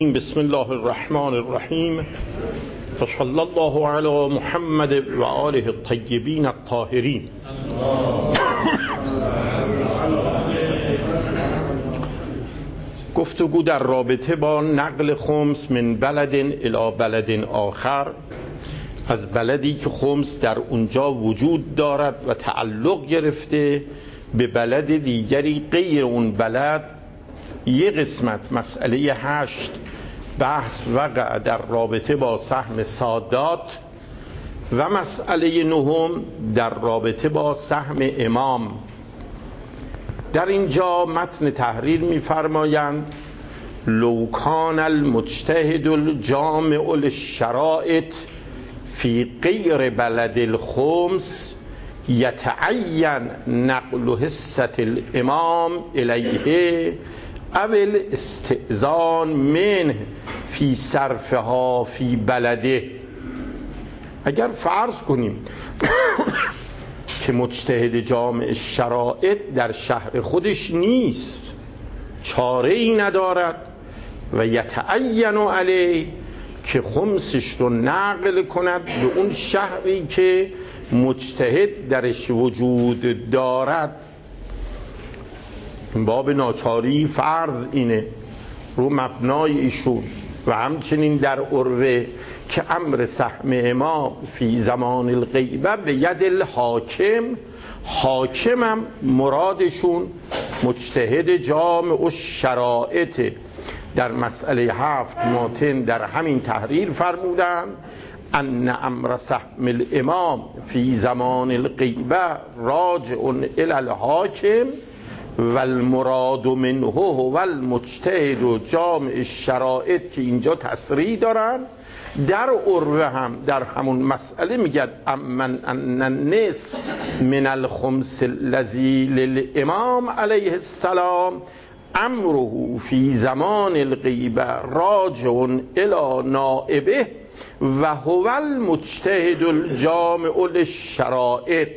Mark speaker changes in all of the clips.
Speaker 1: بسم الله الرحمن الرحیم صلی الله علی محمد و آله الطیبین الطاهرین. گفتگو در رابطه با نقل خمس من بلد الی بلد آخر، از بلدی که خمس در اونجا وجود دارد و تعلق گرفته به بلد دیگری غیر اون بلد. یه قسمت مسئله 8 بحث وقع در رابطه با سهم سادات و مسئله 9 در رابطه با سهم امام. در اینجا متن تحریر می‌فرمایند لو کان المجتهد الجامع للشرائط فی غیر بلد الخمس یتعین نقل حصة الامام الیه او الاستئذان منه فی صرفها فی بلده. اگر فرض کنیم که مجتهد جامع شرائط در شهر خودش نیست، چاره ای ندارد و یتعین علیه که خمسش رو نقل کند به اون شهری که مجتهد درش وجود دارد، باب ناچاری فرض اینه رو مبنای ایشون و همچنین در عروه که امر سهم امام فی زمان الغیبه به ید الحاکم، حاکمم مرادشون مجتهد جامع الشرائط. در مسئله 7 ماتن در همین تحریر فرمودن ان امر سهم الامام فی زمان الغیبه راجع الی الحاکم و المراد منه و المجتهد و جامع الشرائط که اینجا تصریح دارن. در عروه هم در همون مسئله میگه امن ان النصف من الخمس الذی للامام علیه السلام امره فی زمان الغیبه راجع الی نائبه و هو المجتهد الجامع للشرائط.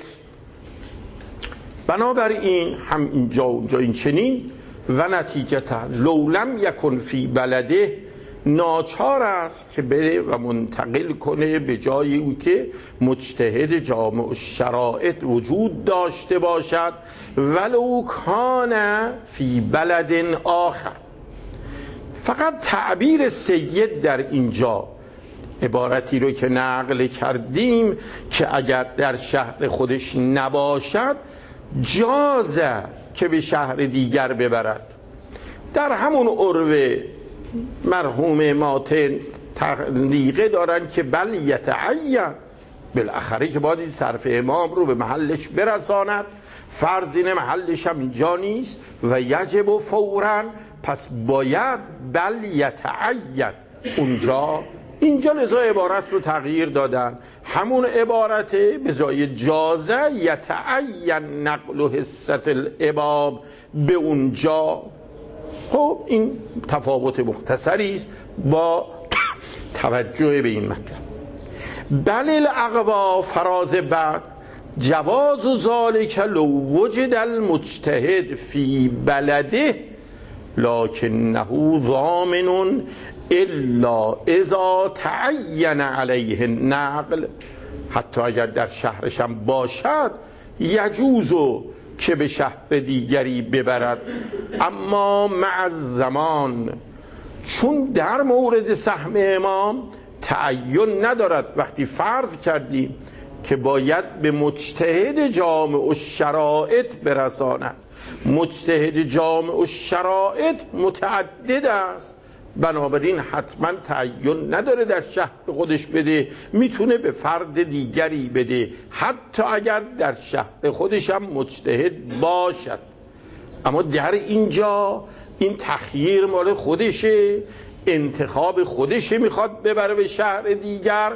Speaker 1: بنابراین هم اینجا اونجا این چنین و نتیجتا لو لم یکن فی بلده، ناچار است که بره و منتقل کنه به جایی او که مجتهد جامع الشرائط وجود داشته باشد ولو کان فی بلد آخر. فقط تعبیر سید در اینجا عبارتی رو که نقل کردیم که اگر در شهر خودش نباشد جازه که به شهر دیگر ببرد. در همون عروه مرحوم ماتن تعلیقه دارن که بل یتعین، بالاخره که باید این صرف امام رو به محلش برساند، فرض اینه محلش هم اینجا نیست و یجب فوراً، پس باید بل یتعین اونجا. اینجا لذا عبارت رو تغییر دادن، همون عبارته به جای جازه یتعین نقل حصة الامام به اونجا. خب این تفاوت مختصری است با توجه به این مطلب. بل الاقوا فراز بعد جواز ذلك لو وجد المجتهد فی بلده لکنه ضامن الا اذا تعین علیه النقل. حتی اگر در شهرشم باشد یجوزو که به شهر دیگری ببرد، اما مع الزمان، چون در مورد سهم امام تعین ندارد. وقتی فرض کردیم که باید به مجتهد جامع الشرائط برساند، مجتهد جامع الشرائط متعدد است، بنابراین حتما تعین نداره در شهر خودش بده، میتونه به فرد دیگری بده حتی اگر در شهر خودش هم مجتهد باشد. اما در اینجا این تخییر مال خودشه، انتخاب خودشه، میخواد ببره به شهر دیگر.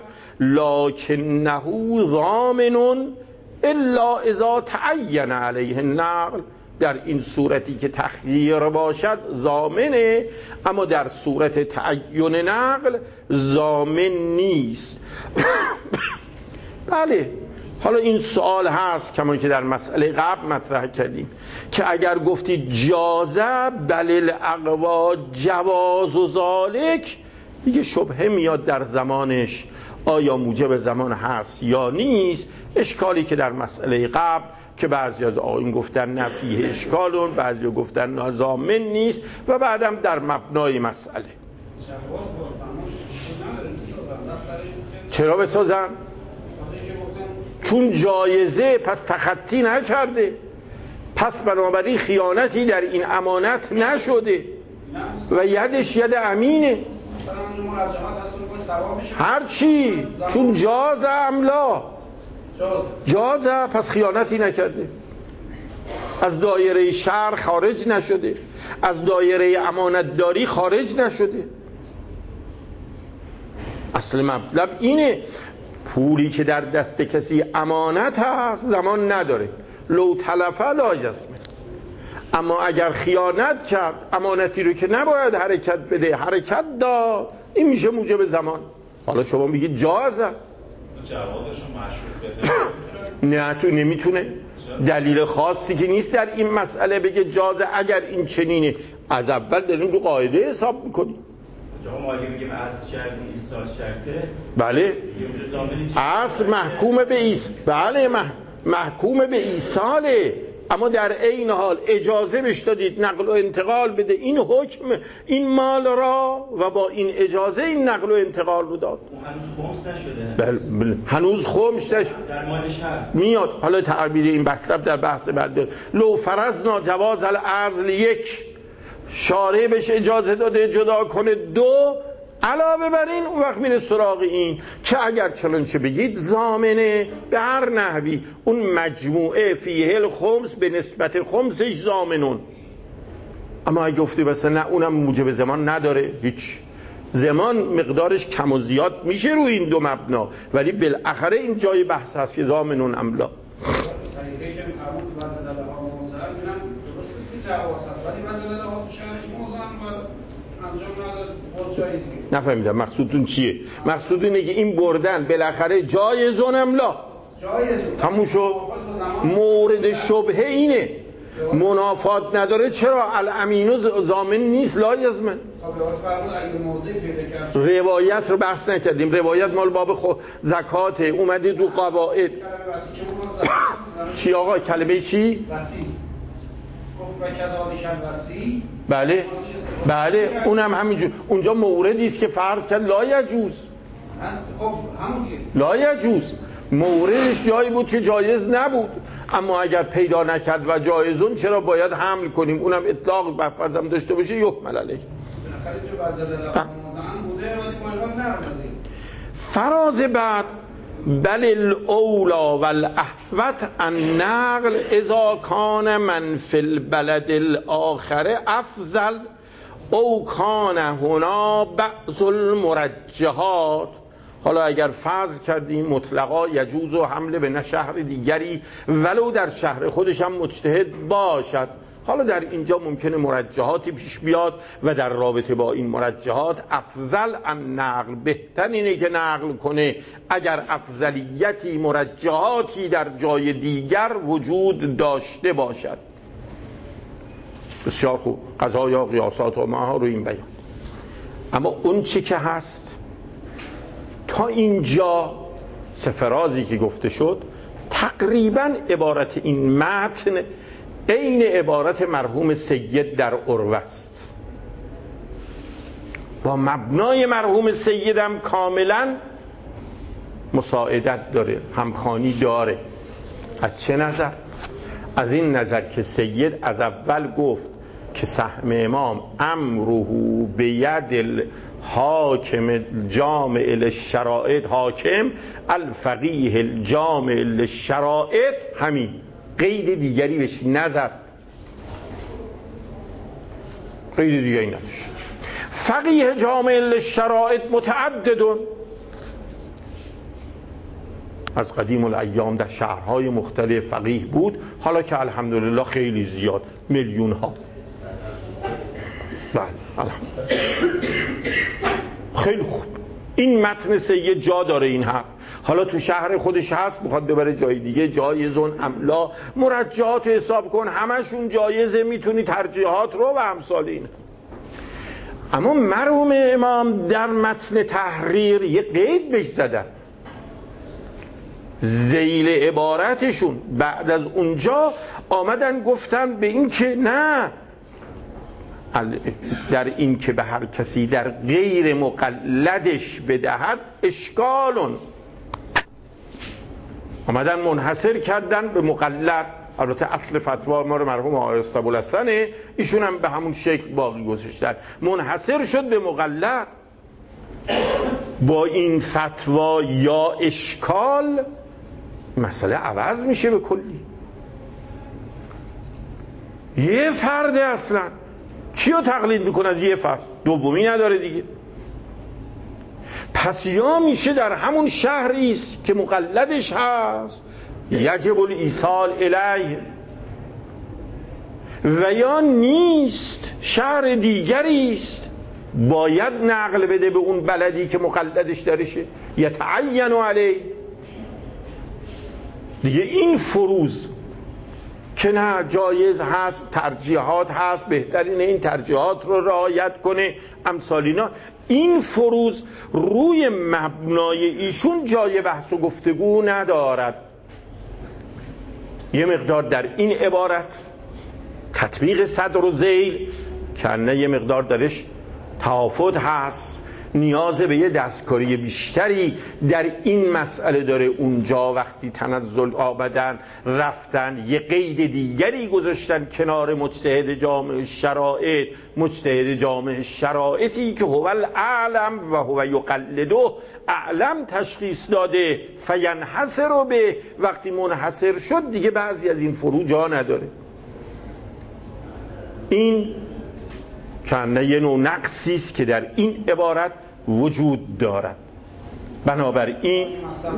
Speaker 1: لکنه ضامن الا اذا تعین علیه النقل. در این صورتی که تخییر باشد ضامنه، اما در صورت تعین نقل ضامن نیست. بله حالا این سوال هست کما که در مسئله قبل مطرح کردیم که اگر گفتید جازه بل الاقوا جواز و ذالک، دیگه شبهه میاد در زمانش آیا موجب زمان هست یا نیست. اشکالی که در مسئله قبل که بعضی از آقایون گفتن نفیه اشکالون، بعضی گفتن نازامن نیست و بعدم در مبنای مسئله چرا بسازن؟ چون جایزه، پس تخطی نکرده، پس بنابراین خیانتی در این امانت نشده و یدش ید امینه. هرچی چون جاز املا جازه، پس خیانتی نکرده، از دایره شرع خارج نشده، از دایره امانتداری خارج نشده. اصل مطلب اینه پولی که در دست کسی امانت هست زمان نداره، لو تلفه لا جسمه. اما اگر خیانت کرد امانتی رو که نباید حرکت بده حرکت داد، این میشه موجب زمان. حالا شما میگید جازه،
Speaker 2: جوابشو مشروط بده.
Speaker 1: نه تو نمیتونه، دلیل خاصی که نیست در این مسئله بگه جازه. اگر این چنینه از اول داریم رو قاعده حساب میکنیم.
Speaker 3: ما اگه بگیم اصل شرطی ایصال شرطه،
Speaker 1: بله اصل محکوم به ایصال، بله محکوم به ایصاله، اما در عین حال اجازه بهش دادید نقل و انتقال بده این حکم این مال را و با این اجازه این نقل و انتقال رو داد.
Speaker 3: هنوز خمس نشده.
Speaker 1: بله هنوز خمس نشده،
Speaker 3: در مالش هست
Speaker 1: میاد. حالا تعبیر این مطلب در بحث بعد داد. لو فرضنا جواز العزل یک، شارع بهش اجازه داده جدا کنه دو، علاوه بر این اون وقت میره سراغ این که اگر چنانچه بگید ضامنه به هر نحوی اون مجموعه فیه الخمس به نسبت خمسش ضامنون. اما اگه گفتی مثلا نه اونم موجب زمان نداره، هیچ زمان مقدارش کم و زیاد میشه روی این دو مبنا، ولی بالاخره این جای بحث هست که ضامنون املا. نفهمیدم مقصودتون چیه؟ مقصود اینه که این بردن بالاخره جایزون املا تموم شد. مورد شبهه اینه منافات نداره، چرا الامینو ضامن نیست لا یضمن. روایت رو بحث نکردیم، روایت مال باب زکات اومده دو قواعد. چی آقا کلمه چی؟ بله بله اونم همینجور اونجا موردی است که فرض کرد لا یجوز. لا یجوز موردش جایی بود که جایز نبود، اما اگر پیدا نکرد و جایزون چرا باید حمل کنیم؟ اونم اطلاق بفرضم داشته باشه یحمل علیه. فراز بعد بل الاولا والاحوط النقل اذا کان من فی البلد الاخر افضل او کان هنا بعض المرجحات. حالا اگر فرض کردیم مطلقا یجوز و حمله به شهر دیگری ولو در شهر خودش هم مجتهد باشد، حالا در اینجا ممکنه مرجحاتی پیش بیاد و در رابطه با این مرجحات افضل ان نقل، بهتر اینه که نقل کنه اگر افضلیتی مرجحاتی در جای دیگر وجود داشته باشد. بسیار خوب، قضایا قیاسات و ماها رو این بیان. اما اون چی که هست تا اینجا سفرازی که گفته شد تقریبا عبارت این متن عین عبارت مرحوم سید در عروه است. با مبنای مرحوم سیدم کاملا مساعدت داره، همخوانی داره. از چه نظر؟ از این نظر که سید از اول گفت که سهم امام امره بید الحاکم الجامع للشرائط، حاکم الفقیه الجامع للشرائط، همین قید دیگری بهش نزد، قید دیگری نداشت. فقیه جامع للشرائط متعددون، از قدیم الایام در شهرهای مختلف فقیه بود، حالا که الحمدلله خیلی زیاد، میلیون ها. بله الحمدلله خیلی خوب. این متن سید جا داره این حرف. حالا تو شهر خودش هست میخواد ببره جای دیگه، جایزون املا، مرجعات حساب کن همشون جایزه، میتونی ترجیحات رو و امثال این. اما مرحوم امام در متن تحریر یه قید بهش زدن، ذیل عبارتشون بعد از اونجا آمدن گفتن به این که نه، در این که به هر کسی در غیر مقلدش بدهد اشکالون، آمدن منحصر کردن به مقلد. البته اصل فتوا ما رو مرحوم آقای ابوالحسنه، ایشون هم به همون شکل باقی گذاشتن، منحصر شد به مقلد. با این فتوا یا اشکال مسئله عوض میشه به کلی. یه فرد اصلا کیو تقلید میکنه؟ از یه فرد، دومی نداره دیگه. پس یا میشه در همون شهری است که مقلدش هست یجب الایصال الیه، و یا نیست، شهر دیگری است باید نقل بده به اون بلدی که مقلدش درشه، یتعین علیه. دیگه این فروض که نه جایز هست، ترجیحات هست، بهترین این ترجیحات رو رعایت کنه، امثال اینا، این فروض روی مبنای ایشون جای بحث و گفتگو ندارد. یه مقدار در این عبارت تطبیق صدر و ذیل که نه یه مقدار درش تفاوت هست، نیاز به یه دستکاری بیشتری در این مسئله داره. اونجا وقتی تنزل آمدن رفتن یه قید دیگری گذاشتن کنار مجتهد جامع شرائط، مجتهد جامع شرائطی که هو الاعلم و هو یقلده، اعلم تشخیص داده، فینحصر به، وقتی منحصر شد دیگه بعضی از این فرو جا نداره. این کنه یه نوع نقصی است که در این عبارت وجود دارد. بنابراین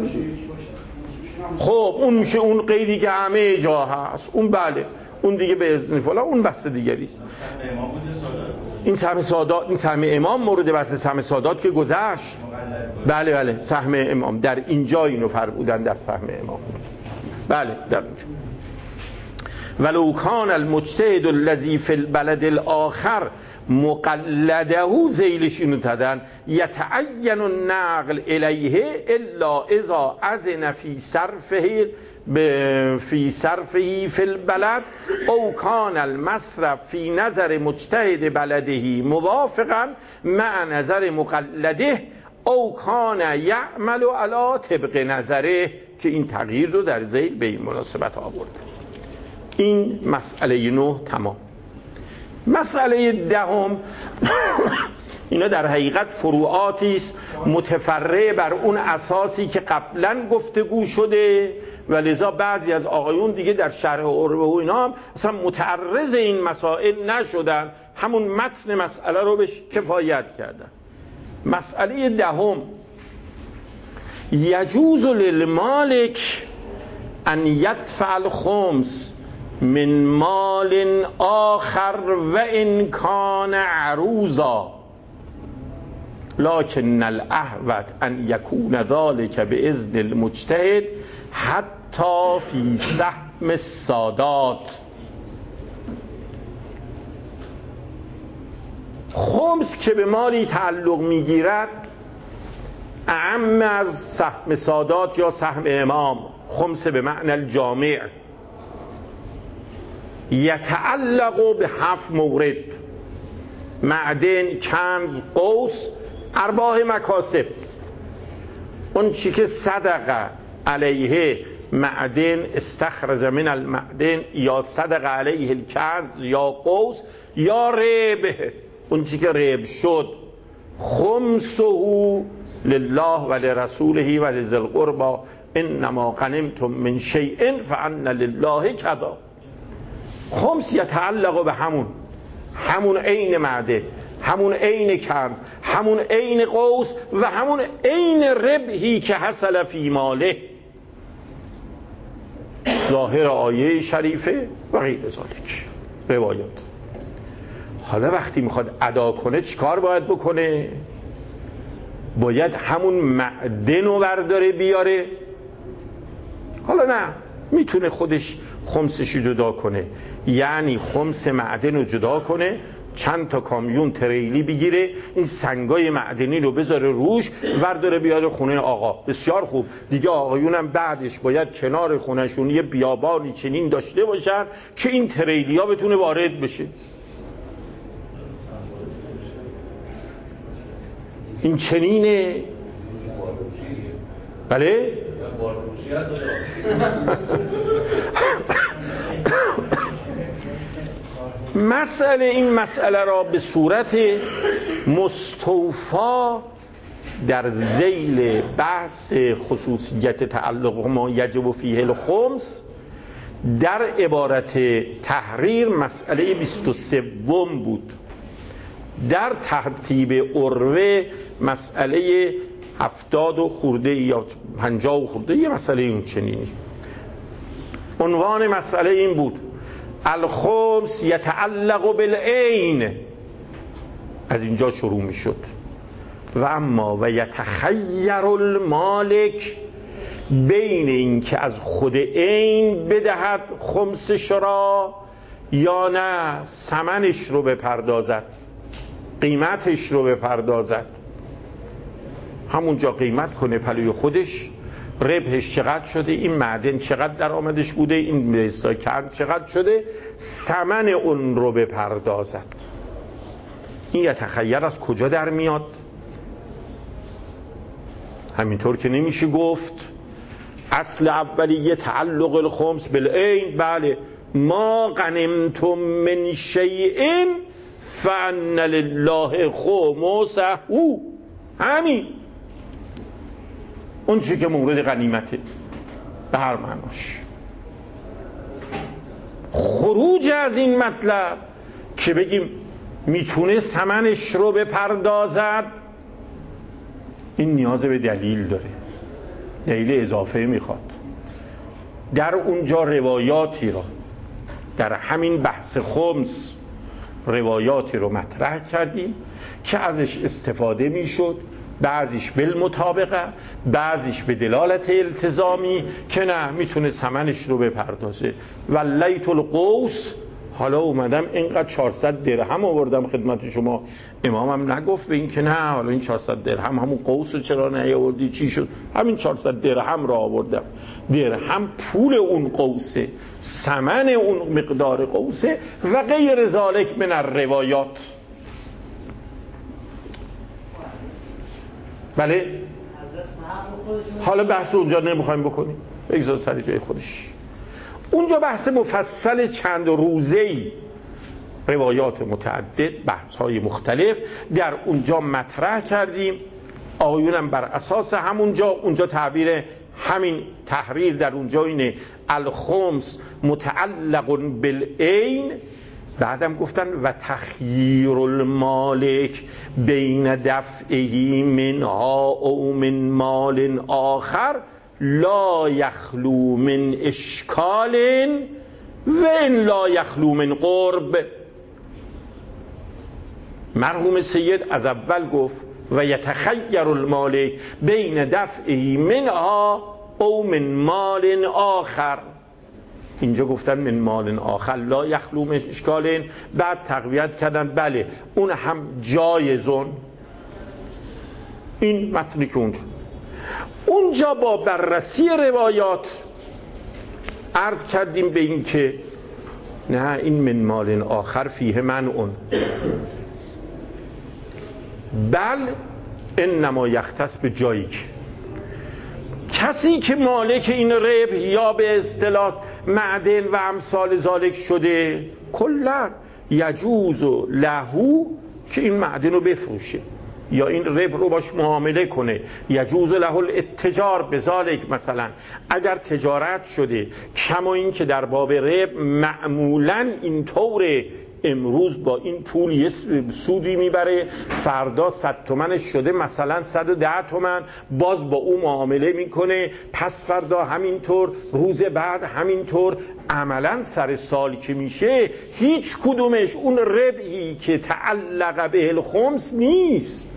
Speaker 1: خب اون میشه اون قیدی که همه جا هست، اون بله، اون دیگه به اذن فلان، اون بحث دیگری است. این سهم سادات، این سهم امام مورد بحث سهم سادات که گذشت. بله بله، سهم امام در اینجا اینو فرمودن، در سهم امام. بله در اینجا. ولو کان المجتهد الذی فی البلد الاخر مقلده، ذیلش اینو دادن، یتعین النقل الیه الا اذا اذن فی صرفه فی البلد او کان المصرف فی نظر مجتهد بلده موافقا مع نظر مقلده او کان یعمل علی طبق نظره، که این تغییر رو در ذیل به این مناسبت آورده. این مسئله 9 تمام. مسئله 10 اینا در حقیقت فروعاتی است متفرع بر اون اساسی که قبلا گفتگو شده و لذا بعضی از آقایون دیگه در شرح عربه و اینا هم اصلا متعرض این مسائل نشدن، همون متن مسئله رو بهش کفایت کردن. مسئله 10 یجوز للمالک ان یدفع الخمس من مال آخر و ان کان عروضا لكن الاحوط ان یکون ذلك باذن المجتهد حتی فی سهم السادات. خمس که به مالی تعلق میگیرد اعم از سهم سادات یا سهم امام، خمس به معنی الجامع، یتعلق به 7 مورد: معدن، کنز، قوس، ارباح مکاسب. اون چی که صدقه علیه معدن، استخرج من المعدن، یا صدقه علیه الکنز یا قوس یا ربح، اون چی که ربح شد، خمسه لله و لرسوله و لذی القربى انما غنمتم من شیء فان لله کذا. خمس یتعلق به همون عین معدن، همون عین کنز، همون عین قوس و همون عین ربحی که حصل فی ماله، ظاهر آیه شریفه و غیر ذالک روایات. حالا وقتی میخواد ادا کنه چیکار باید بکنه؟ باید همون معدن رو برداره بیاره؟ حالا نه، میتونه خودش خمسش رو جدا کنه، یعنی خمس معدن رو جدا کنه، چند تا کامیون تریلی بگیره، این سنگای معدنی رو بذاره روش، ورداره بیاره خونه آقا. بسیار خوب، دیگه آقایونم بعدش باید کنار خونهشون یه بیابانی چنین داشته باشن که این تریلی ها بتونه وارد بشه. این چنینه. بله؟ این مسئله را به صورت مستوفا در ذیل بحث خصوصیت تعلق ما یجب فیه الخمس در عبارت تحریر مسئله 23 بود، در ترتیب عروه مسئله 70 خورده یا 50 خورده، یه مسئله این چنینی. عنوان مسئله این بود الخمس یتعلق بالعین، از اینجا شروع می شد. و اما و یتخیر المالک، بین این که از خود عین بدهد خمسش را یا نه ثمنش رو بپردازد، قیمتش رو بپردازد، همونجا قیمت کنه پلوی خودش، ربحش چقدر شده، این معدن چقدر درآمدش بوده، این استاکرد چقدر شده، ثمن اون رو بپردازد. این یتخیر از کجا در میاد؟ همینطور که نمیشه گفت اصل اولیه تعلق الخمس بالعین، بله، ما غنمتم من شیء فان لله خمسه، همین اون چی که مورد غنیمته به هر معناش. خروج از این مطلب که بگیم میتونه ثمنش رو بپردازد، این نیاز به دلیل داره، دلیل اضافه میخواد. در اونجا روایاتی را در همین بحث خمس روایاتی رو مطرح کردیم که ازش استفاده میشد، بعضیش بالمطابقه، بعضیش به دلالت التزامی که نه میتونه ثمنش رو بپردازه. ولیت القوس، حالا اومدم اینقدر 400 درهم آوردم خدمت شما، امامم نگفت به این که نه حالا این 400 درهم همون قوس رو چرا نیاوردی، چی شد؟ همین 400 درهم را آوردم. درهم پول اون قوسه، ثمن اون مقدار قوسه و غیر ذالک من الروایات. بله؟ حالا بحث اونجا نمیخوایم بکنیم، بگذار سر جای خودش. اونجا بحث مفصل چند روزه‌ای، روایات متعدد، بحث‌های مختلف در اونجا مطرح کردیم. آقایونم بر اساس اونجا تعبیر همین تحریر در اونجا اینه الخمس متعلق بالعین. بعدم گفتن و تخییر المالک بین دفعه منها او من مال آخر لا یخلو من اشکال و ان لا یخلو من قرب. مرحوم سید از اول گفت و یتخیر المالک بین دفعه منها او من مال آخر، اینجا گفتن من مال آخر لا یخلو من اشکال، بعد تقویت کردن بله اون هم جایزون. این متنی که اونجا با بررسی روایات عرض کردیم به این که نه، این من مال آخر فیه منعون، بل انما یختص به جایی که کسی که مالک این ربح یا به اصطلاح معدن و امثال ذالک شده کلا یجوز لهو که این معدن رو بفروشه یا این ربح رو باش معامله کنه، یجوز له الاتجار بذالک. مثلا اگر تجارت شده، کما این که در باب ربح معمولا اینطوره، امروز با این پول یه سودی میبره، فردا 100 تومنش شده مثلا 110 تومن، باز با او معامله میکنه، پس فردا همینطور، روز بعد همینطور. عملا سر سال که میشه هیچ کدومش اون ربحی که تعلق به الخمس نیست،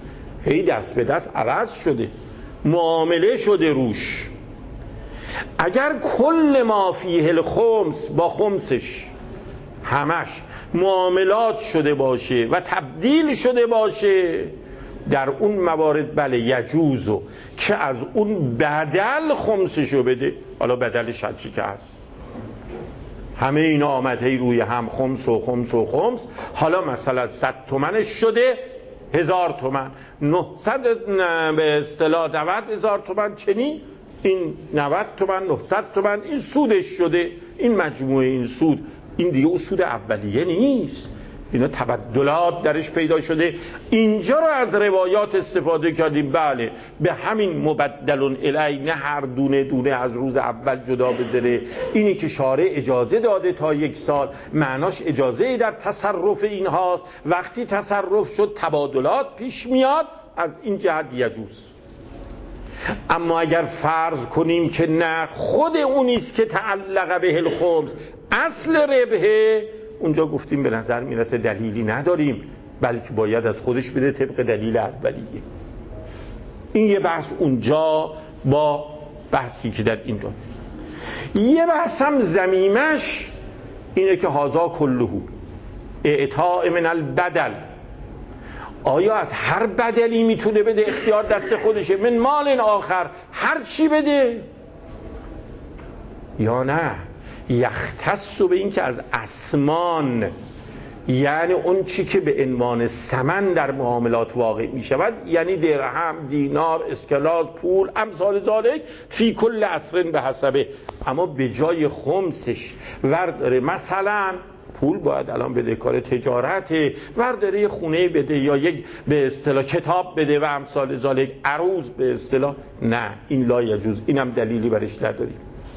Speaker 1: هی دست به دست عوض شده، معامله شده روش. اگر کل ما فیه الخمس با خمسش همش معاملات شده باشه و تبدیل شده باشه، در اون موارد بله یجوزو که از اون بدل خمسشو بده. حالا بدلش هرچی که هست، همه اینا آمد هی روی هم خمس و خمس و خمس. حالا مثلا 100 تومنش شده 1000 تومن، 900 به اصطلاح 90,000 تومن، چنین این 90 تومن 900 تومن این سودش شده. این مجموعه این سود، این دیگه اون سود اولیه نیست، اینا تبدلات درش پیدا شده. اینجا رو از روایات استفاده کردیم، بله به همین مبدلون الی، نه هر دونه دونه از روز اول جدا بذاره. اینی که شارع اجازه داده تا 1 سال، معناش اجازه در تصرف این هاست. وقتی تصرف شد تبادلات پیش میاد، از این جهت یجوز. اما اگر فرض کنیم که نه، خود اونیست که تعلق به الخمس اصل ربحه، اونجا گفتیم به نظر میرسه دلیلی نداریم، بلکه باید از خودش بده طبق دلیل اولیه. این یه بحث اونجا با بحثی که در این داریم. یه بحث هم ضمیمش اینه که هازا کلهو اعطاء من البدل، آیا از هر بدلی میتونه بده؟ اختیار دست خودشه، من مال آخر هر چی بده، یا نه یختص به این که از اسمان، یعنی اون چی که به عنوان ثمن در معاملات واقع می شود، یعنی درهم، دینار، اسکلاس، پول، امثال ذالک، فی کل عصر به حسبه. اما به جای خمسش ورداره مثلا پول باید الان بده، کار تجارته، ورداره یه خونه بده یا یک به اصطلاح کتاب بده و امثال ذالک، عروض به اصطلاح، نه این لا یجوز. اینم دلیلی برش نداریم.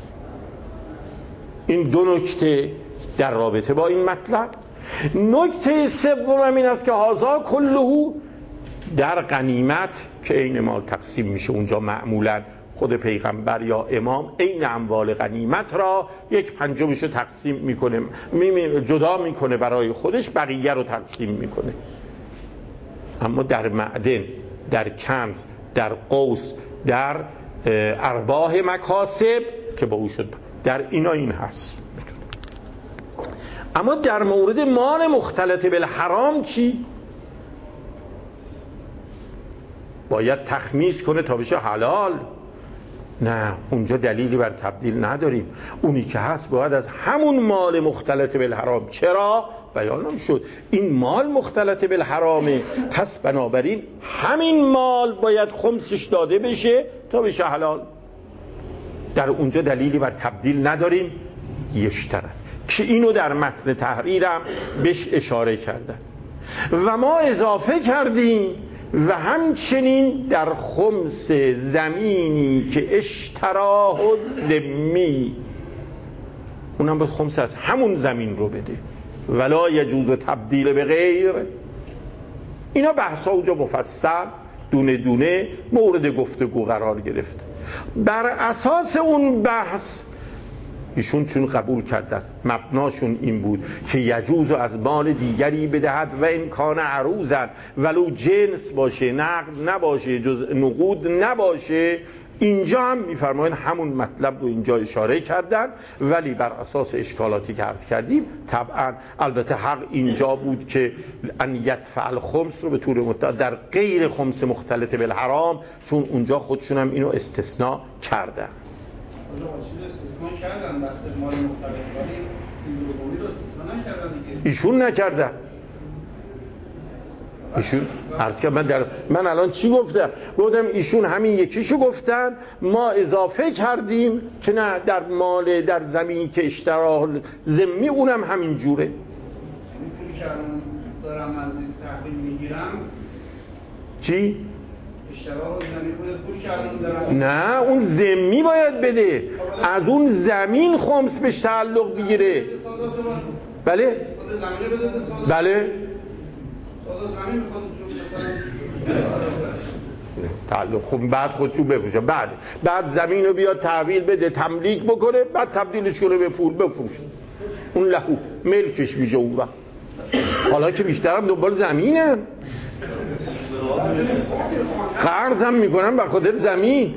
Speaker 1: این دو نکته در رابطه با این مطلب. نکته سوم این است که هازا کلهو در غنیمت که عین مال تقسیم میشه، اونجا معمولا خود پیغمبر یا امام عین اموال غنیمت را 1/5 رو تقسیم میکنه، جدا میکنه برای خودش، بقیه رو تقسیم میکنه. اما در معدن، در کنز، در قوس، در ارباح مکاسب که با او شد، در اینا این هست. اما در مورد مال مختلط بالحرام چی؟ باید تخمیس کنه تا بشه حلال؟ نه، اونجا دلیلی بر تبدیل نداریم. اونی که هست باید از همون مال مختلط بالحرام. چرا؟ بیانم شد این مال مختلط بالحرامه، پس بنابراین همین مال باید خمسش داده بشه تا بشه حلال. در اونجا دلیلی بر تبدیل نداریم. یشترط که اینو در متن تحریرم بهش اشاره کردن و ما اضافه کردیم و همچنین در خمس زمینی که اشتراه ذمی، اونم باید خمس از همون زمین رو بده. ولا یجوز تبدیل به غیر. اینا بحثا اونجا مفصل دونه دونه مورد گفتگو قرار گرفت. بر اساس اون بحث ایشون چون قبول کردن، مبناشون این بود که یجوز از مال دیگری بدهد و امکان عروضن، ولو جنس باشه، نقد نباشه، جز نقود نباشه. اینجا هم میفرمایند همون مطلب رو اینجا اشاره کردن، ولی بر اساس اشکالاتی که عرض کردیم طبعا البته حق اینجا بود که ان یدفع الخمس رو به طور مطلق در غیر خمس مختلط بالحرام، چون اونجا خودشون هم اینو استثناء کردن. ایشون نکردن. ایشون عرض کردم من الان چی گفتم ایشون همین یکیشو گفتن، ما اضافه کردیم که نه در مال در زمین که اشتراه ذمی اونم همین جوره.
Speaker 4: پولی که الان دارم از این تحویل میگیرم
Speaker 1: چی؟
Speaker 4: اشتراه زمین پولی که الان دارم،
Speaker 1: نه اون ذمی باید بده، از اون زمین خمس بهش تعلق بگیره. بله؟ بله؟ تعلق خب بعد خودشو بفروشه، بعد زمین رو بیاد تحویل بده، تملیک بکنه، بعد تبدیلش کنه به پول بفروشه، اون لهو ملکش میشه اون وقت. حالا که بیشترم دنبال زمینن. قرضم میکنم به خاطر زمین.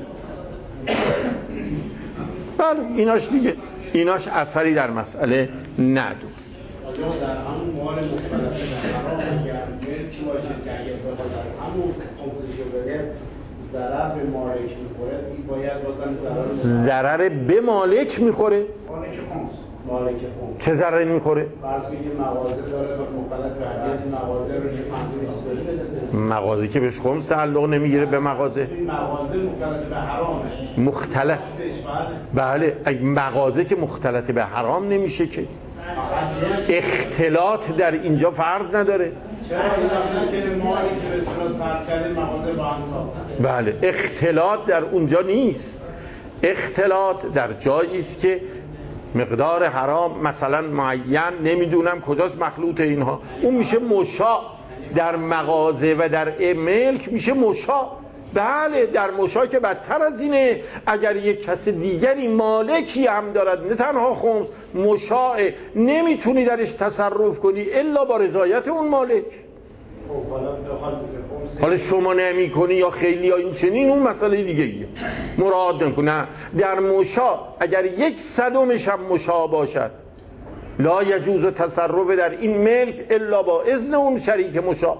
Speaker 1: بله ایناش دیگه، ایناش اثری در مسئله نداره.
Speaker 5: در همون مال مختلف به حرام اگر ملکی باشه که اگر بخواد از همون خمسشو بده ضرر به مالک میخوره، این باید بازم
Speaker 1: ضرر به مالک میخوره؟
Speaker 4: مالک خمس.
Speaker 5: مالک خمس
Speaker 1: چه ضرری میخوره؟
Speaker 5: فرض کنید مغازه داره مختلف به مغازه رو یه 50 بده.
Speaker 1: مغازه که بهش خمس تعلق نمیگیره به مغازه.
Speaker 5: این مغازه مختلف به حرامه.
Speaker 1: مختلف. بله اگه مغازه که مختلط به حرام نمیشه که. اختلاط در اینجا فرض نداره.
Speaker 5: چرا این مالی که به اصطلاح صرف کرده مغازه با هم ساختن؟
Speaker 1: بله اختلاط در اونجا نیست. اختلاط در جایی است که مقدار حرام مثلا معین نمیدونم کجاست مخلوط اینها، اون میشه مشاع. در مغازه و در ملک میشه مشاع. بله در مشاع که بدتر از اینه، اگر یک کس دیگری مالکی هم دارد نه تنها خمس، مشاع نمیتونی درش تصرف کنی الا با رضایت اون مالک. حالا شما نمی کنی یا خیلی یا این چنین، اون مسئله دیگه ایه. مراد نکنه. در مشاع اگر 1/100 هم مشاع باشد لا یجوز تصرف در این ملک الا با اذن اون شریک مشاع.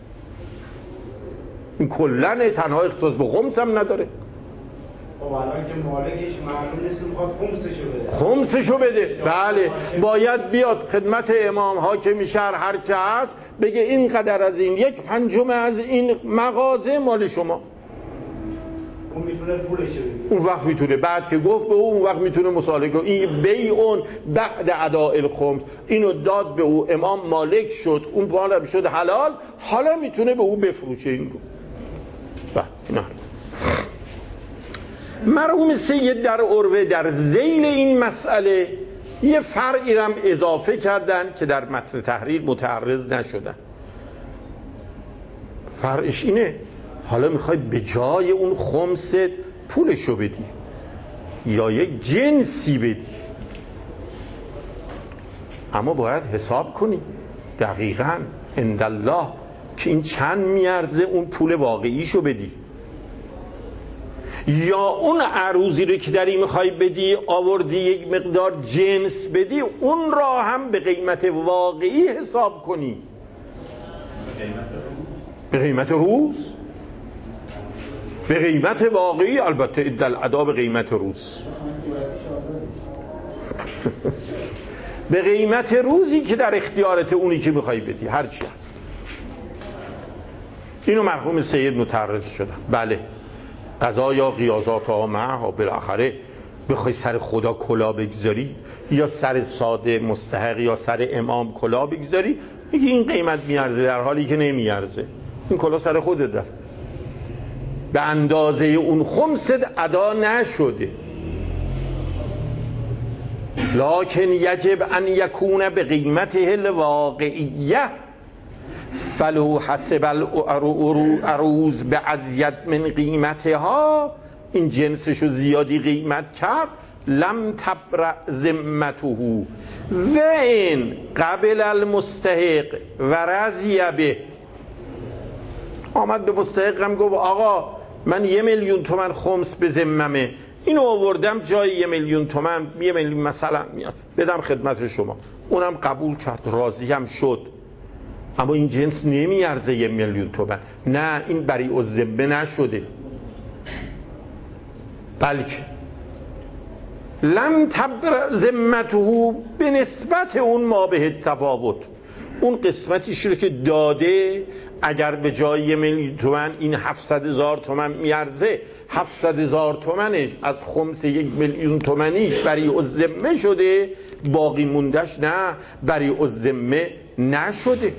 Speaker 1: این کلن تنها اختصاص به خمس هم نداره.
Speaker 5: خب الان که مالکش معلوم نیست میخواد خمسشو بده.
Speaker 1: خمسشو بده. بله باید بیاد خدمت امام حاکم شهر هر که هست بگه این قدر از این 1/5 از این مغازه مال شما.
Speaker 5: اون میتونه پولش بده.
Speaker 1: اون وقت میتونه، بعد که گفت به اون وقت میتونه مصالحه کنه. این بیعون بعد اداء الخمس، اینو داد به او، امام مالک شد، اون بالا شد حلال، حالا میتونه به او بفروشه این رو. نه مرحوم سید در عروه در ذیل این مسئله یه فرعی هم اضافه کردن که در متن تحریر متعرض نشدن. فرعش اینه حالا میخوای به جای اون خمس پولشو بدی یا یک جنسی بدی، اما باید حساب کنی دقیقاً عندالله که این چند میارزه اون پول واقعیشو بدی، یا اون عروضی رو که داری میخوای بدی آوردی یک مقدار جنس بدی، اون را هم به قیمت واقعی حساب کنی. به قیمت روز، به قیمت واقعی، البته در ادا به قیمت روز به قیمت روزی که در اختیارت اونی که میخوای بدی هر چی هست. اینو مرحوم سید متعرض شدن. بله قضا یا قیاضات ها معها بالاخره بخوای سر خدا کلا بگذاری یا سر ساده مستحق یا سر امام کلا بگذاری، میگه این قیمت میارزه در حالی که نمیارزه. این کلا سر خودت رفت، به اندازه اون خمسد ادا نشده. لکن یجب ان یکون به قیمته الواقعیه فلو حسب العروض به ازید من قیمتها، این جنسشو زیادی قیمت کرد، لم تبرأ ذمته و این قبل المستحق و رضی به. آمد به مستحقم گفت آقا من 1,000,000 تومان خمس به ذممه، اینو آوردم جای 1,000,000 تومان، 1,000,000 مثلا میاد بدم خدمت شما، اونم قبول کرد راضی هم شد، اما این جنس نمیارزه 1,000,000 تومان. نه این بریء الذمه نشده، بلکه لم تبرأ ذمته به نسبت اون ما به تفاوت، اون قسمتیش رو که داده اگر به جای 1,000,000 تومان این 700,000 تومان میارزه، 700,000 تومانش از خمس 1,000,000 تومانیش بریء الذمه شده، باقی موندش نه بریء الذمه نشده.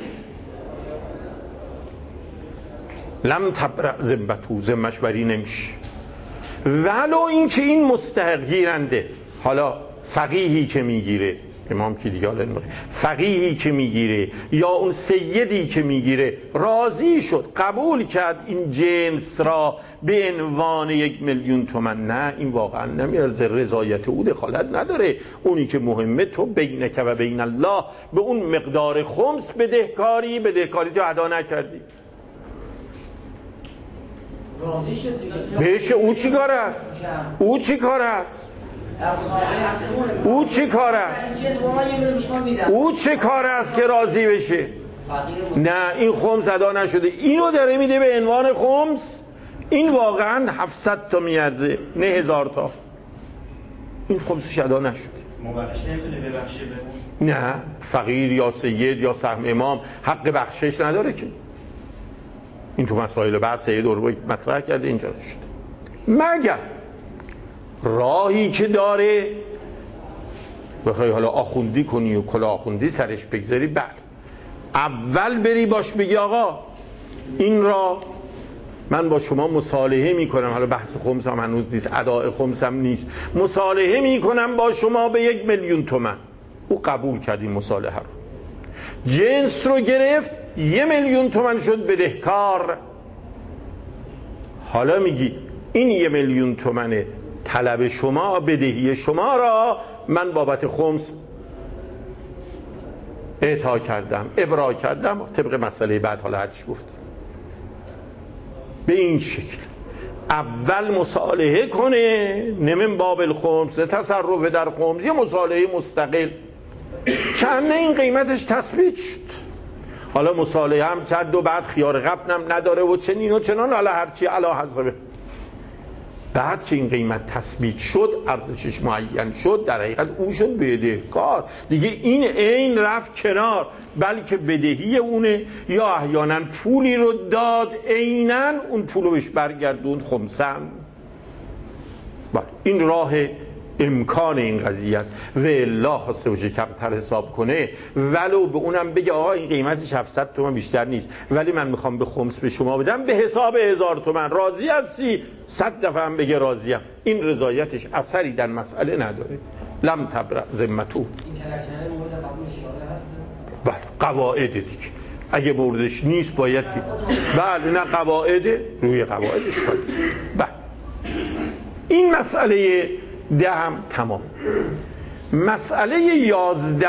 Speaker 1: لم تبرأ ذمته، ذمش بری نمیشه. ولو این که این مستحق گیرنده، حالا فقیهی که میگیره، امام که دیگه حالا فقیهی که میگیره یا اون سیدی که میگیره راضی شد قبول کرد این جنس را به عنوان 1,000,000 تومان، نه این واقعا نمیارزه، رضایت او دخالت نداره. اونی که مهمه تو بینک و بین الله به اون مقدار خمس بدهکاری تو ادا نکردی.
Speaker 6: راضی شد دیگه.
Speaker 1: بهش او چی کار است؟ او چی کار است؟ او چی کار است؟ او چه کار است که راضی بشه؟ نه این خمس ادا نشده. اینو داره میده به عنوان خمس. این واقعا 700 تا میارزه نه 1000 تا. این خمسش ادا نشده.
Speaker 3: مبخش نمیتونه ببخشه بمون؟
Speaker 1: نه فقیر یا سید یا سهم امام حق بخشش نداره که. این تو مسائل بعد سید اروبایی مطرح کرده اینجا نشد. مگر راهی که داره بخوای حالا آخوندی کنی و کلا آخوندی سرش بگذاری، بله اول بری باش بگی آقا این را من با شما مصالحه میکنم، حالا بحث خمس هم هنوز نیست، اداء خمس هم نیست، مصالحه میکنم با شما به 1,000,000 تومان. او قبول کرد این مصالحه رو، جنس رو گرفت، 1,000,000 تومان شد بدهکار. حالا میگی این 1,000,000 تومان طلب شما، بدهی شما را من بابت خمس اعطا کردم، ابراء کردم، طبق مسئله بعد حالا هرچی گفت. به این شکل اول مصالحه کنه، نمیم باب الخمس، تصرف در خمس، یه مصالحه مستقل کنه این قیمتش تثبیت شد. حالا مصالحه هم کرد و بعد خیار غبنم نداره و چنین و چنان، حالا هرچی علی حسبه. بعد که این قیمت تثبیت شد، ارزشش معین شد، در حقیقت او شد بدهکار دیگه. این عین رفت کنار، بلکه بدهی اونه، یا احیانا پولی رو داد عیناً اون پولو بهش برگردوند خمسن. بله این راه امکان این قضیه است. و الا خواسته باشه کمتر حساب کنه، ولو به اونم بگه آقا این قیمتش 700 تومان بیشتر نیست، ولی من میخوام به خمس به شما بدم به حساب 1000 تومان، راضی هستی؟ 100 دفعه هم بگه راضیم، این رضایتش اثری در مسئله نداره. لم تبرأ ذمته.
Speaker 6: این کلکشنه مورد قبول اشاره هست؟
Speaker 1: بله قواعد دیگه، اگه موردش نیست باید که بله نه قواعد، روی قواعدش کنید. بله این مسئله 10 تمام. مسئله 11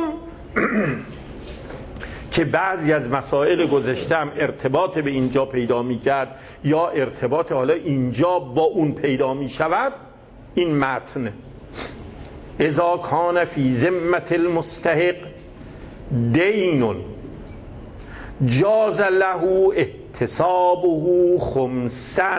Speaker 1: که بعضی از مسائل گذشتم ارتباط به اینجا پیدا می کرد یا ارتباط حالا اینجا با اون پیدا می شود، این متن اذا کان فی ذمة المستحق دین جاز له احتسابه خمسا.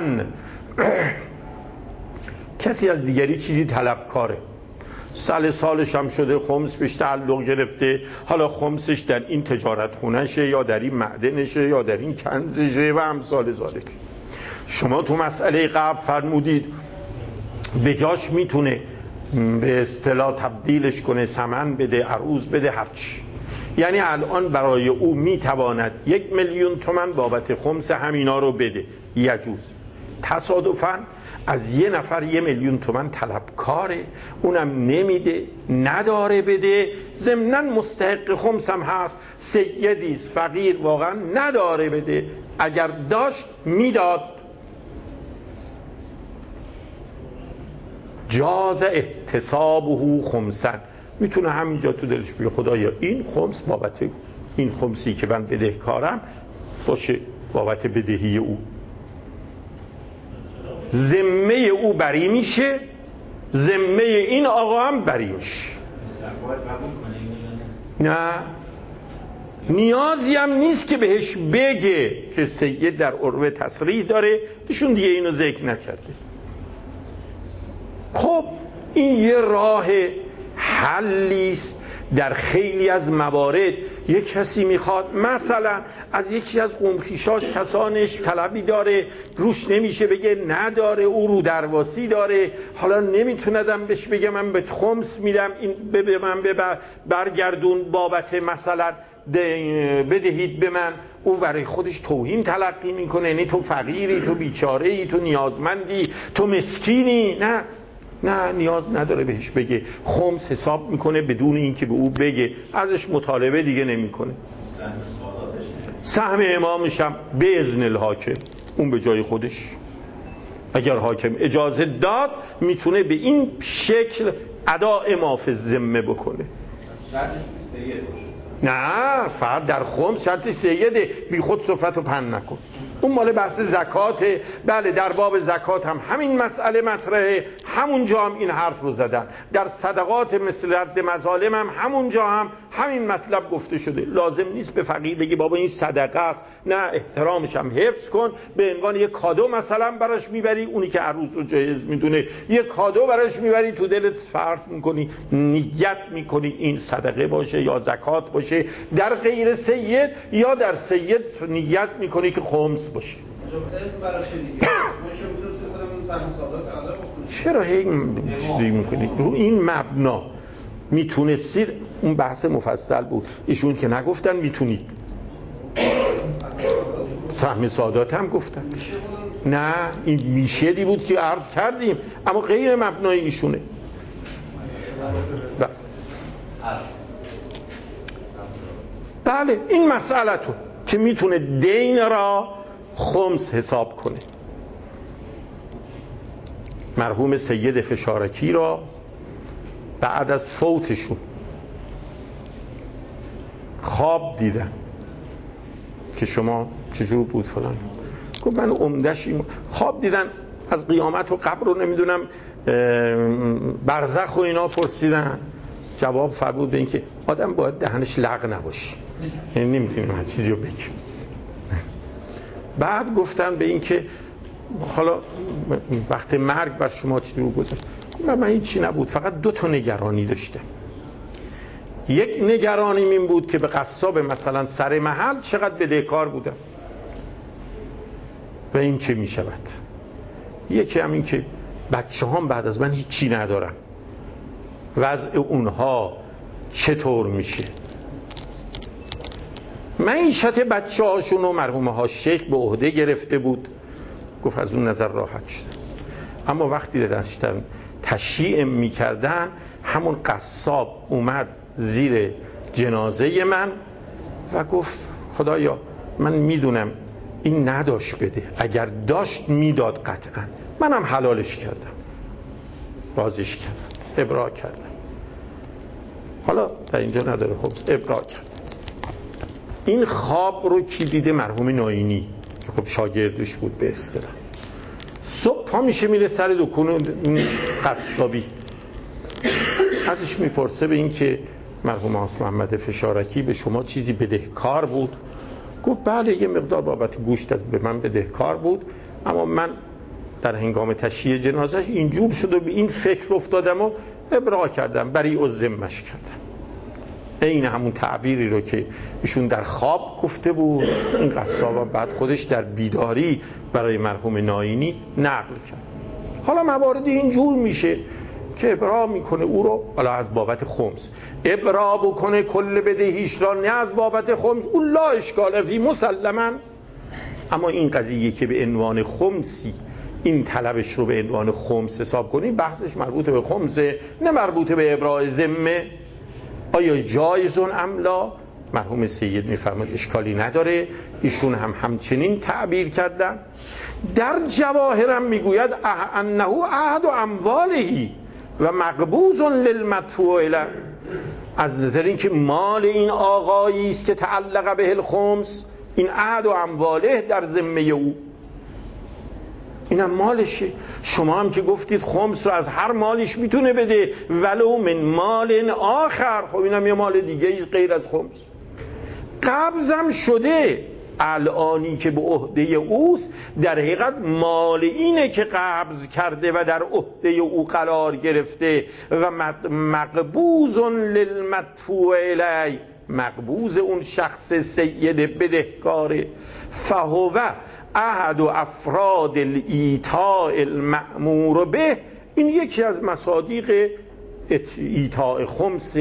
Speaker 1: کسی از دیگری چیزی طلبکاره، سالش هم شده، خمس بهش تعلق گرفته، حالا خمسش در این تجارت خونشه یا در این معدنشه یا در این کنزشه و امثال ذالک. شما تو مسئله قبل فرمودید به جاش میتونه به اصطلاح تبدیلش کنه، ثمن بده، عروض بده، هرچی. یعنی الان برای او میتواند 1,000,000 تومان بابت خمس همینا رو بده، یجوز. تصادفاً از یه نفر 1,000,000 تومان طلبکاره، اونم نمیده، نداره بده، ضمناً مستحق خمس هم هست، سیدیست، فقیر، واقعا نداره بده، اگر داشت میداد. جاز احتسابه خمسا، میتونه همینجا تو دلش بگه خدایا این خمس بابت این خمسی که من بدهکارم باشه بابت بدهی او، ذمه او بری میشه، ذمه این آقا هم بری میشه. نه نیازی هم نیست که بهش بگه که سید در عروه تصریح داره، ایشون دیگه اینو ذکر نکرده. خب این یه راه حلیست در خیلی از موارد. یک کسی میخواد مثلا از یکی از قومخیشاش کسانش طلبی داره، روش نمیشه بگه نداره، او رو درواسی داره، حالا نمیتوندم بهش بگه من به خمس میدم، این به من برگردون بابت مثلا بدهید به من. او برای خودش توهین تلقی میکنه، یعنی تو فقیری، تو بیچاره‌ای، تو نیازمندی، تو مسکینی. نه نیاز نداره بهش بگه، خمس حساب میکنه بدون اینکه به او بگه، ازش مطالبه دیگه نمیکنه. سهم امامش هم به اذن الحاکم، اون به جای خودش، اگر حاکم اجازه داد میتونه به این شکل اداء ما فی الذمه بکنه. نه فرد در خمس شرط سیده، بی خود صفت و پن نکن. اون مال بحث زکاته. بله در باب زکات هم همین مسئله مطرحه، همونجا هم این حرف رو زدن. در صدقات مثل رد مظالم هم همونجا هم همین مطلب گفته شده. لازم نیست به فقیر بگی بابا این صدقه است، نه احترامش هم حفظ کن، به عنوان یک کادو مثلا براش میبری، اونی که عروس رو جایز میدونه یک کادو براش میبری، تو دلت فرض میکنی نیت میکنی این صدقه باشه یا زکات باشه، در غیر سید یا در سید نیت میکنی که خمس باشه. چرا هی چیزی میکنید رو این مبنا؟ میتونستید، اون بحث مفصل بود، ایشون که نگفتن میتونید، سهم سادات هم گفتن نه، این میشه‌دی بود که عرض کردیم، اما غیر مبنای ایشونه. بله این مسئله تو که میتونه دین را خمس حساب کنه. مرحوم سید فشارکی را بعد از فوتشون خواب دیدن که شما چجور بود فلان، گفت من عمدش این خواب دیدن از قیامت و قبر رو نمیدونم برزخ و اینا پرسیدن، جواب فرمود به این که آدم باید دهنش لق نباشه، یعنی نمیتونیم هر چیزی رو بگیم. بعد گفتن به این که حالا وقت مرگ بر شما چی رو گذاشت؟ من هیچی نبود، فقط 2 نگرانی داشتم. یک نگرانی این بود که به قصاب مثلا سر محل چقدر بدهکار بودم و این چه می شود. یکی هم این که بچه هم بعد از من هیچی ندارم، وضع اونها چطور میشه. معیشت بچه هاشون و مرحومه ها شیخ به عهده گرفته بود، گفت از اون نظر راحت شد. اما وقتی داشتن تشییع میکردن، همون قصاب اومد زیر جنازه من و گفت خدایا من میدونم این نداشت بده، اگر داشت میداد قطعا، منم حلالش کردم، راضیش کردم، ابراء کردم. حالا در اینجا نداره، خب ابراء کردم. این خواب رو کی دیده؟ مرحوم ناینی که خب شاگردش بود به اصطلاح. صبح پا میشه میره سر دکون قصابی، ازش میپرسه به این که مرحوم آقا محمد فشارکی به شما چیزی بدهکار بود؟ گفت بله یه مقدار بابت گوشت از به من بدهکار بود، اما من در هنگام تشییع جنازش اینجور شد و به این فکر افتادم و ابراء کردم، بری و ذمش کردم. این همون تعبیری رو که ایشون در خواب گفته بود، این قصاب بعد خودش در بیداری برای مرحوم ناینی نقل کرد. حالا موارد اینجور میشه که ابراء میکنه او رو، حالا از بابت خمس ابراء بکنه کل بدهیش را، نه از بابت خمس، اون لا اشکال فی مسلما. اما این قضیه که به عنوان خمسی این طلبش رو به عنوان خمس حساب کنی، بحثش مربوط به خمسه نه مربوط به ابراء ذمه. آیا جایزون ام لا؟ مرحوم سید میفرماد اشکالی نداره، ایشون هم همچنین تعبیر کردن. در جواهرم میگوید انه عهد و اموالهی و مقبوض للمدفوع الیه، از نظر این که مال این آقایی است که تعلق به الخمس، این عهد و امواله در ذمه او، اینم مالشه. شما هم که گفتید خمس رو از هر مالیش میتونه بده، ولو من مال آخر، خب اینم یه مال دیگه غیر از خمس. قبضم شده، الانی که به عهده اوست، در حقیقت مال اینه که قبض کرده و در عهده او قرار گرفته و مقبوض للمدفوع الیه، مقبوض اون شخص سید بدهکاره. فهو احد و افراد الایتاء المأمور به، این یکی از مصادیق ایتاء خمس،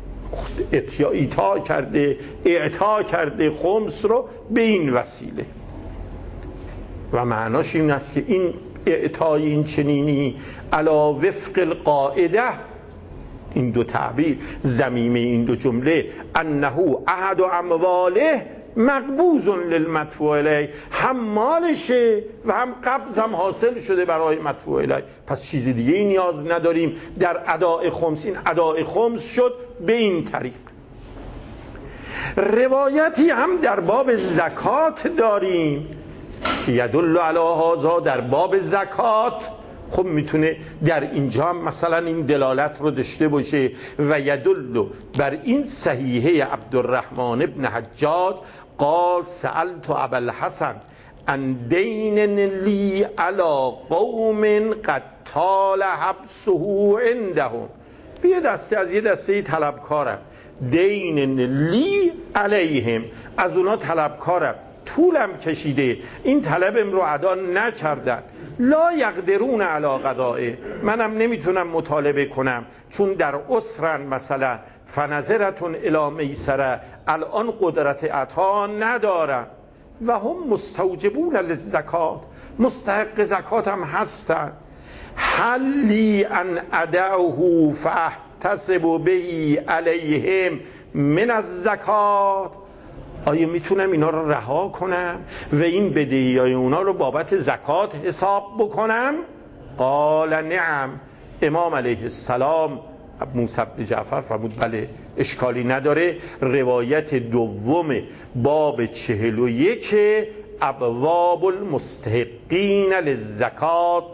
Speaker 1: ایتاء کرده، اعطا کرده خمس رو به این وسیله. و معناش این است که این اعطای این چنینی علا وفق القاعده، این دو تعبیر ضمیمه این دو جمله، انه احد و امواله مقبوض للمدفوع الیه، هم مالشه و هم قبض هم حاصل شده برای مدفوع الیه، پس چیز دیگه ای نیاز نداریم در اداء خمس. این اداء خمس شد به این طریق. روایتی هم در باب زکات داریم که یدل علی هذا در باب زکات، خب میتونه در اینجا هم مثلا این دلالت رو داشته باشه. و یدل بر این صحیحه عبدالرحمن ابن حجاج قال سألت ابا الحسن ان دین لی علی قوم قد طال حبسه عندهم، یه دسته از یه دسته طلبکارم، دین لی علیهم، از اونا طلبکارم، طولم کشیده، این طلبم رو ادا نکردن، لا یقدرون علی قضائه، منم نمیتونم مطالبه کنم چون در اسرن مثلا، فنظرتون الی میسره، الان قدرت عطا ندارن، و هم مستوجبون للزکات، مستحق زکات هم هستن، حلی ان ادعه فاحتسب به علیهم من الزکات، آیا میتونم اینا رو رها کنم و این بدهیای اونا رو بابت زکات حساب بکنم؟ قال نعم. امام علیه السلام موسی بن جعفر فرمود بله، اشکالی نداره. روایت دوم باب 41 ابواب المستحقین للزکات،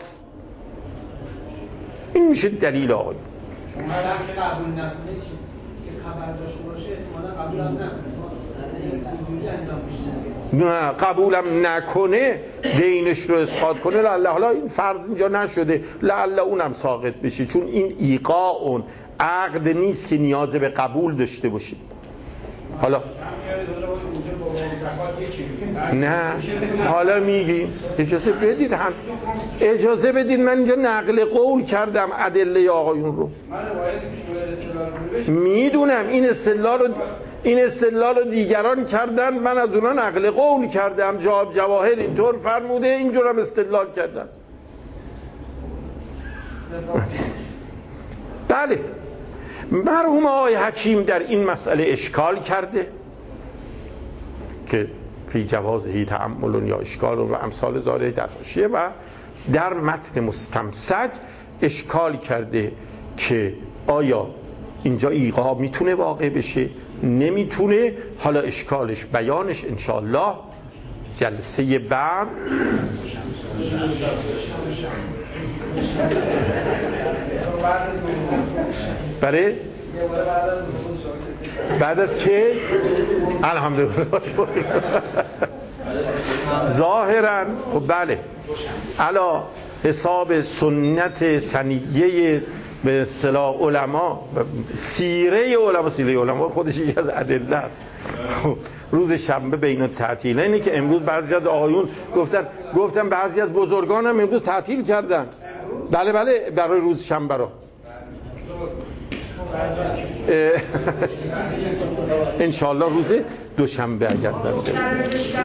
Speaker 1: این میشه دلیل آقای
Speaker 6: شما هم که قبول نکنه چی؟ که خبر داشته باشه احتمالا قبول هم نکنه.
Speaker 1: نه قبولم نکنه، دینش رو اسقاط کنه، لعله حالا این فرض اینجا نشده، لعله اونم ساقط بشه، چون این ایقاع اون عقد نیست که نیاز به قبول داشته باشید. حالا نه حالا میگیم اجازه بدید، هم اجازه بدید من اینجا نقل قول کردم ادله آقایون رو، میدونم این استدلال رو دیگران کردن، من از اونا نقل قول کردم، جواهر اینطور فرموده، اینجورم استدلال کردم. بله، مرحوم آقای حکیم در این مسئله اشکال کرده که فی جوازه تأمل یا اشکال و امثال ذالک در حاشیه، و در متن مستمسک اشکال کرده که آیا اینجا ایقاع میتونه واقع بشه، نمیتونه. حالا اشکالش بیانش انشاءالله جلسه بعد برای بعد از که الحمدلله ظاهرا خب بله علا حساب سنت سنیه به اصطلاح علما، سیره علما خودش یکی از ادله است. روز شنبه بین التعطیل، اینه که امروز بعضی از آقایون گفتن بعضی از بزرگان هم امروز تعطیل کردن. بله برای روز شنبه رو انشاءالله روز دوشنبه اگر زنده